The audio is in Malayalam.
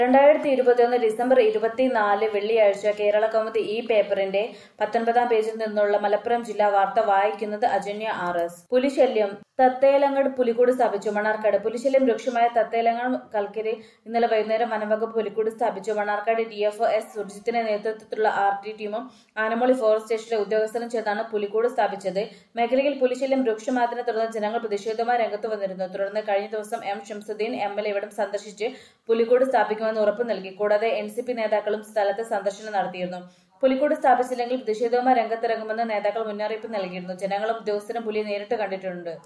2021 ഡിസംബർ 24 വെള്ളിയാഴ്ച കേരള കൗമുദി ഈ പേപ്പറിന്റെ 19-ാം പേജിൽ നിന്നുള്ള മലപ്പുറം ജില്ലാ വാർത്ത വായിക്കുന്നത് അജന്യ RS. പുലിശല്യം തത്തേലങ്ങട് പുലിക്കൂട് സ്ഥാപിച്ചു മണ്ണാർക്കാട്. പുലിശല്യം രൂക്ഷമായ തത്തേലങ്ങട് കൽക്കരി ഇന്നലെ വൈകുന്നേരം വനംവകുപ്പ് പുലിക്കൂട് സ്ഥാപിച്ചു. മണ്ണാർക്കാട് DFO S സുർജിത്തിന്റെ നേതൃത്വത്തിലുള്ള RT ടീമും ആനമൂളി ഫോറസ്റ്റ് സ്റ്റേഷനിലെ ഉദ്യോഗസ്ഥരും ചേർന്നാണ് പുലിക്കൂട് സ്ഥാപിച്ചത്. മേഖലയിൽ പുലിശല്യം രൂക്ഷമായതിനെ തുടർന്ന് ജനങ്ങൾ പ്രതിഷേധവുമായി രംഗത്ത് വന്നിരുന്നു. തുടർന്ന് കഴിഞ്ഞ ദിവസം M. ഷംസുദ്ദീൻ MLA ഇവിടം സന്ദർശിച്ച് പുലിക്കൂട് സ്ഥാപിക്കുമെന്ന് ഉറപ്പ് നൽകി. കൂടാതെ NCP നേതാക്കളും സ്ഥലത്ത് സന്ദർശനം നടത്തിയിരുന്നു. പുലിക്കൂട് സ്ഥാപിച്ചില്ലെങ്കിൽ പ്രതിഷേധവുമായി രംഗത്തിറങ്ങുമെന്ന് നേതാക്കൾ മുന്നറിയിപ്പ് നൽകിയിരുന്നു. ജനങ്ങളും ഉദ്യോഗസ്ഥരും പുലിയെ നേരിട്ട് കണ്ടിട്ടുണ്ട്.